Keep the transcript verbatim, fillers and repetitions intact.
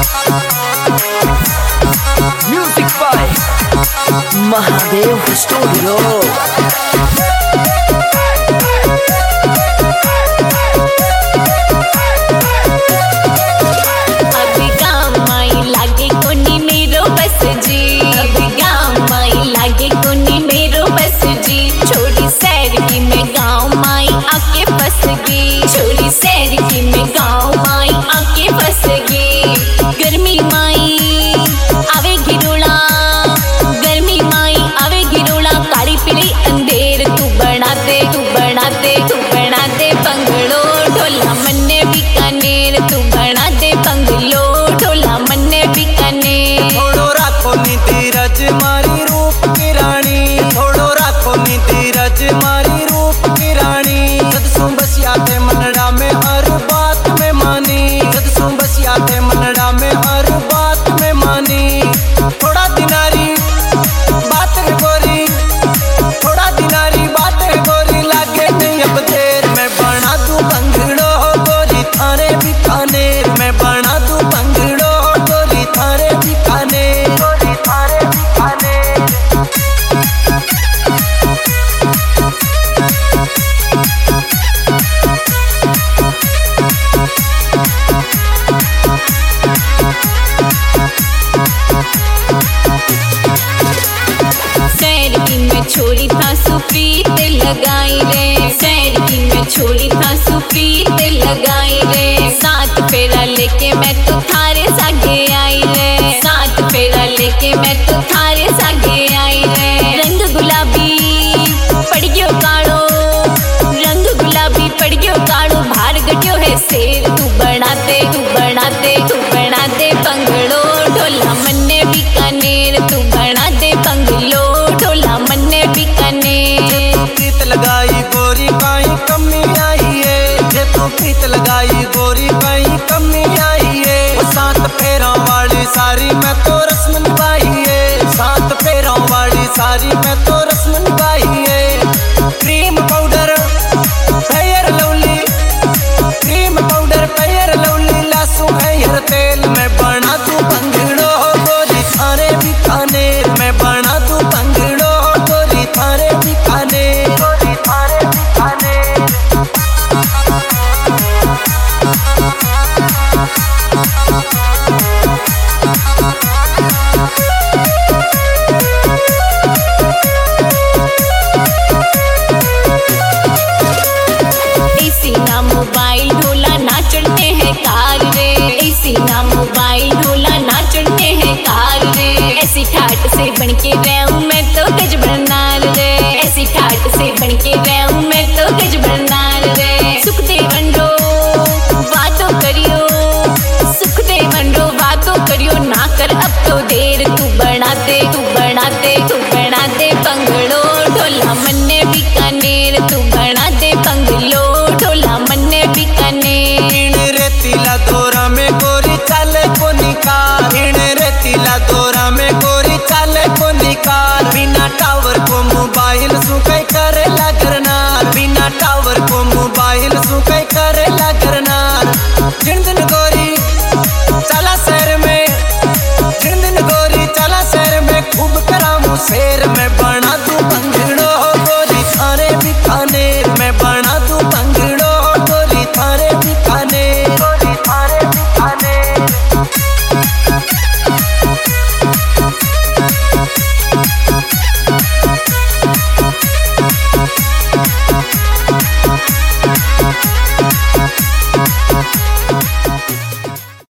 Music by Mahadev Studio. छोड़ी सैर की मैं गाँव माई आके फंस गई। गर्मी माई आवे गिरोला, गर्मी माई आवे गिरोला। काली पीली अंधेर तू बना दे, तू बना दे, तू बना दे बंगलो ढोला मन्ने बीकानेर। तू बना दे बंगलो ढोला मन्ने बीकानेर। थोड़ो राखो नी धीरज मारी रूप की रानी, थोड़ो राखो नी धीरज मारी रूप की रानी। सदसू बसिया थे मनड़ा में हर बात में मानी, सदसू बसिया थे मनड़ा में हर बात में मानी। थोड़ा दिनारी बात है गोरी, थोड़ा दिनारी बात है गोरी। लागे नहीं अब देर मैं बना दूं बंगड़ो गोरी थारे बीकानेर। मैं बना दूं बंगड़ो गोरी थारे बीकानेर, गोरी थारे बीकानेर। सैर की मैं छोड़ी था सुप्रीत लगाई रे, सैर की मैं छोड़ी था सुप्रीत लगाई रे। सात फेरा लेके मैं तो थारे सागे आई रे, सात फेरा लेके मैं तो थारे सागे आई रे। रंग गुलाबी पड़ गयो काड़ो, रंग गुलाबी पड़ गयो काड़ो। भार गट्यो है शेर तू बना दे, तू बना दे, तू बना दे बंगलो ढोला मन्ने बीकानेर। तू बना दे बंगलो ढोला मन्ने बीकानेर। प्रीत लगाई गोरी काई कमी आई है, जे तू प्रीत लगाई गोरी काई कमी आई है। वो सात फेरों वाली सारी मैं तो रस्म निभाई है, सात फेरों वाली सारी मैं तो रस्म निभाई है। Cream powder fair lovely, cream powder fair lovely. लासू हेयर तेल मैं बना दूं बंगड़ो गोरी थारे बीकानेर। मैं बना दूं बंगड़ो गोरी थारे बीकानेर, गोरी थारे बीकानेर। इसी ना मोबाइल ढोला ना चढ़ते हैं कार रे, इसी ना मोबाइल ढोला ना चढ़ते हैं कार रे। ऐसी ठाट से बन के रहूं मैं तो गज बनार रे, ऐसी ठाट से बन के रहूं मैं तो गज बनार रे। सुख दे बंडो बातों करियो, सुख दे बंडो बातों करियो। ना कर अब तो देर तू बना दे, तू बना दे, तू बना दे बंगलो ढोला मन्ने बीकानेर। तू बना दे बंगलो ढोला मन्ने बीकानेर। इन रेतीला दौरा में गोरी चाले को निकार, इन रेतीला दौरा में गोरी चाले को निकार। बिना टावर को मोबाइल सुखे करे लगरनार, बिना टावर को मोबाइल सुखे करे लगरनार। जिन दिन गोरी चला शहर में, जिन दिन गोरी चला शहर में खूब करामू शेर। मैं बना